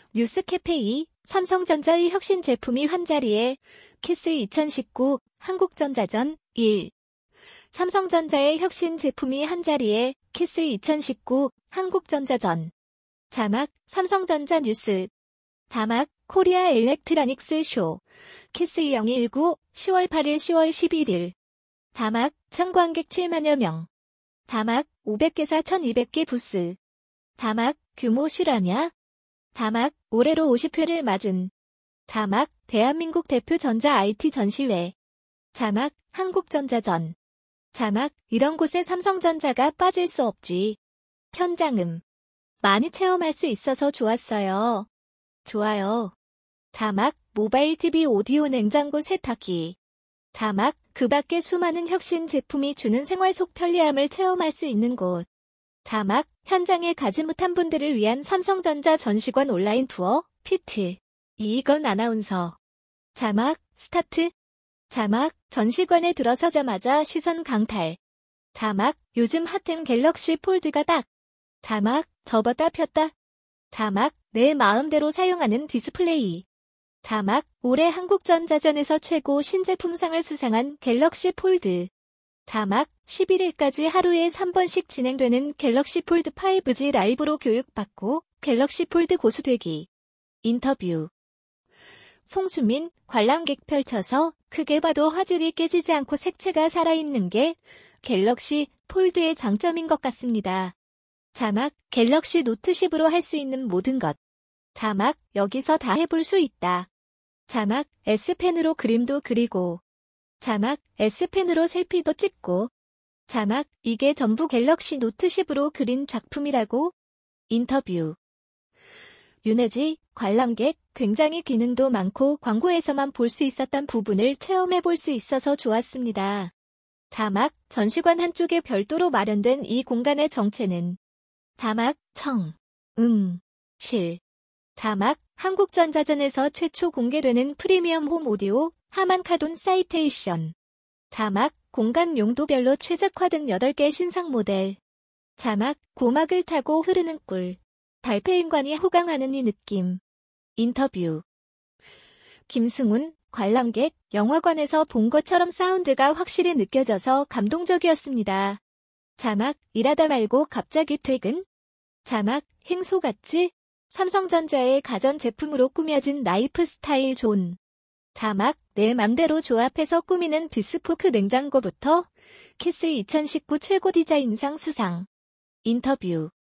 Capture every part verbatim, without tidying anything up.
뉴스캐페이 삼성전자의 혁신 제품이 한자리에 키스 이천십구 한국전자전 일. 삼성전자의 혁신 제품이 한자리에 키스 이천십구 한국전자전. 자막 삼성전자 뉴스. 자막 코리아 일렉트로닉스 쇼. 키스 이천십구 시월 팔일 시월 십일일. 자막 참관객 칠만여 명. 자막 오백 개사 천이백 개 부스. 자막 규모 실화냐? 자막 올해로 오십 회를 맞은. 자막 대한민국 대표 전자 아이티 전시회. 자막 한국전자전. 자막 이런 곳에 삼성전자가 빠질 수 없지. 현장음. 많이 체험할 수 있어서 좋았어요. 좋아요. 자막 모바일 티비 오디오 냉장고 세탁기. 자막 그 밖에 수많은 혁신 제품이 주는 생활 속 편리함을 체험할 수 있는 곳. 자막 현장에 가지 못한 분들을 위한 삼성전자 전시관 온라인 투어 피트. 이익원 아나운서. 자막 스타트. 자막 전시관에 들어서자마자 시선 강탈. 자막 요즘 핫한 갤럭시 폴드가 딱. 자막 접었다 폈다. 자막 내 마음대로 사용하는 디스플레이. 자막 올해 한국전자전에서 최고 신제품상을 수상한 갤럭시 폴드. 자막 십일일까지 하루에 삼 번씩 진행되는 갤럭시 폴드 파이브지 라이브로 교육받고 갤럭시 폴드 고수되기. 인터뷰. 송수민 관람객 펼쳐서 크게 봐도 화질이 깨지지 않고 색채가 살아있는 게 갤럭시 폴드의 장점인 것 같습니다. 자막 갤럭시 노트 십으로 할 수 있는 모든 것. 자막 여기서 다 해볼 수 있다. 자막 S펜으로 그림도 그리고. 자막 S펜으로 셀피도 찍고. 자막 이게 전부 갤럭시 노트 십으로 그린 작품이라고? 인터뷰. 윤혜지 관람객 굉장히 기능도 많고 광고에서만 볼 수 있었던 부분을 체험해 볼 수 있어서 좋았습니다. 자막 전시관 한쪽에 별도로 마련된 이 공간의 정체는. 자막 청, 음, 실. 자막 한국전자전에서 최초 공개되는 프리미엄 홈 오디오 하만카돈 사이테이션. 자막 공간 용도별로 최적화된 여덟 개 신상 모델. 자막 고막을 타고 흐르는 꿀. 달팽이관이 호강하는 이 느낌. 인터뷰. 김승훈 관람객 영화관에서 본 것처럼 사운드가 확실히 느껴져서 감동적이었습니다. 자막 일하다 말고 갑자기 퇴근? 자막 행소같이? 삼성전자의 가전제품으로 꾸며진 라이프 스타일 존. 자막 내 맘대로 조합해서 꾸미는 비스포크 냉장고부터 키스 이천십구 최고 디자인상 수상. 인터뷰.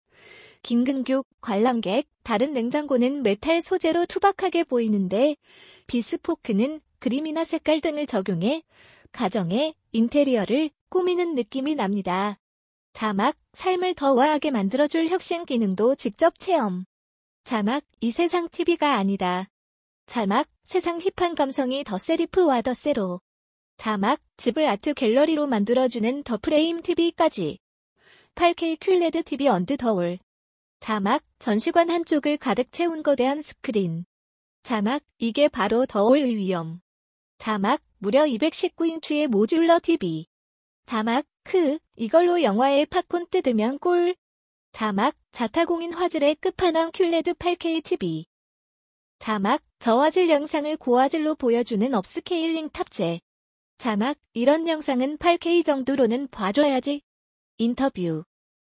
김근규 관람객 다른 냉장고는 메탈 소재로 투박하게 보이는데 비스포크는 그림이나 색깔 등을 적용해 가정의 인테리어를 꾸미는 느낌이 납니다. 자막 삶을 더 우아하게 만들어줄 혁신 기능도 직접 체험. 자막 이 세상 티비가 아니다. 자막 세상 힙한 감성이 더 세리프와 더 세로. 자막 집을 아트 갤러리로 만들어주는 더 프레임 티비까지. 팔 케이 큐레드 티비 언드 더올. 자막 전시관 한쪽을 가득 채운 거대한 스크린. 자막 이게 바로 더올의 위험. 자막 무려 이백십구 인치의 모듈러 티비. 자막 크 이걸로 영화에 팝콘 뜯으면 꿀. 자막 자타공인 화질의 끝판왕 큐레드 팔 케이 티비. 자막 저화질 영상을 고화질로 보여주는 업스케일링 탑재. 자막 이런 영상은 팔 케이 정도로는 봐줘야지. 인터뷰.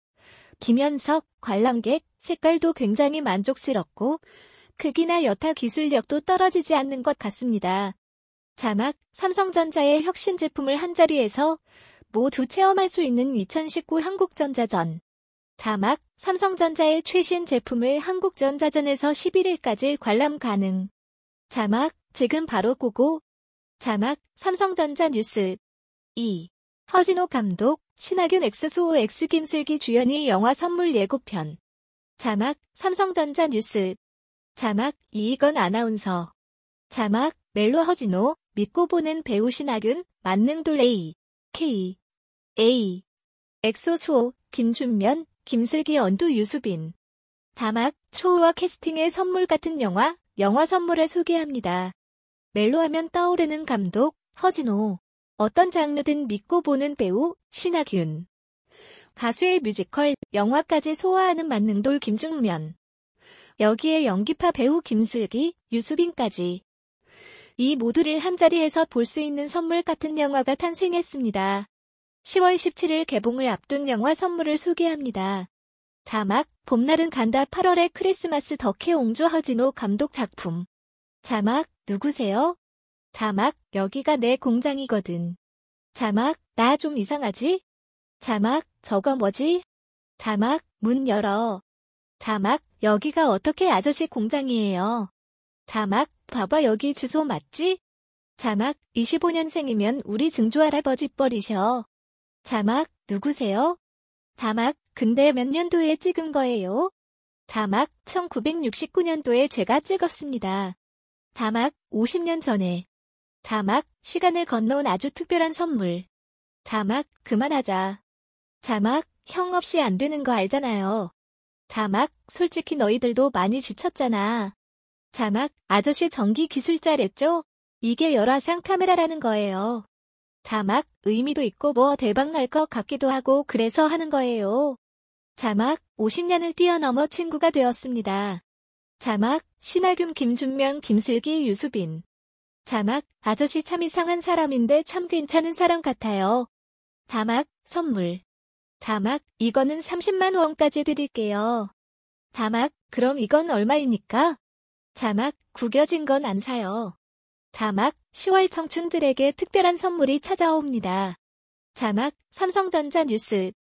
김현석 관람객 색깔도 굉장히 만족스럽고 크기나 여타 기술력도 떨어지지 않는 것 같습니다. 자막 삼성전자의 혁신 제품을 한자리에서 모두 체험할 수 있는 이천십구 한국전자전. 자막 삼성전자의 최신 제품을 한국전자전에서 십일일까지 관람 가능. 자막 지금 바로 고고. 자막 삼성전자 뉴스. 이. 허진호 감독, 신하균 엑스수호 X 김슬기 주연이 영화 선물 예고편. 자막 삼성전자 뉴스. 자막 이익원 아나운서. 자막 멜로 허진호, 믿고 보는 배우 신하균, 만능돌 A. K. A. 엑소수호, 김준면, 김슬기 언두 유수빈. 자막 초우와 캐스팅의 선물 같은 영화, 영화 선물을 소개합니다. 멜로하면 떠오르는 감독, 허진호. 어떤 장르든 믿고 보는 배우, 신하균. 가수의 뮤지컬, 영화까지 소화하는 만능돌 김준면. 여기에 연기파 배우 김슬기, 유수빈까지. 이 모두를 한자리에서 볼 수 있는 선물 같은 영화가 탄생했습니다. 시월 십칠일 개봉을 앞둔 영화 선물을 소개합니다. 자막, 봄날은 간다 팔월의 크리스마스 덕혜 옹주 허진호 감독 작품. 자막, 누구세요? 자막, 여기가 내 공장이거든. 자막, 나 좀 이상하지? 자막, 저거 뭐지? 자막, 문 열어. 자막, 여기가 어떻게 아저씨 공장이에요? 자막, 봐봐 여기 주소 맞지? 자막, 이십오년생이면 우리 증조할아버지 뻘이셔. 자막, 누구세요? 자막, 근데 몇 년도에 찍은 거예요? 자막, 천구백육십구년도에 제가 찍었습니다. 자막, 오십년 전에. 자막, 시간을 건너온 아주 특별한 선물. 자막, 그만하자. 자막, 형 없이 안 되는 거 알잖아요. 자막, 솔직히 너희들도 많이 지쳤잖아. 자막, 아저씨 전기 기술자랬죠? 이게 열화상 카메라라는 거예요. 자막, 의미도 있고 뭐 대박 날 것 같기도 하고 그래서 하는 거예요. 자막, 오십년을 뛰어넘어 친구가 되었습니다. 자막, 신하균 김준명 김슬기 유수빈. 자막, 아저씨 참 이상한 사람인데 참 괜찮은 사람 같아요. 자막, 선물. 자막, 이거는 삼십만 원까지 드릴게요. 자막, 그럼 이건 얼마입니까? 자막, 구겨진 건 안 사요. 자막, 시월 청춘들에게 특별한 선물이 찾아옵니다. 자막, 삼성전자 뉴스.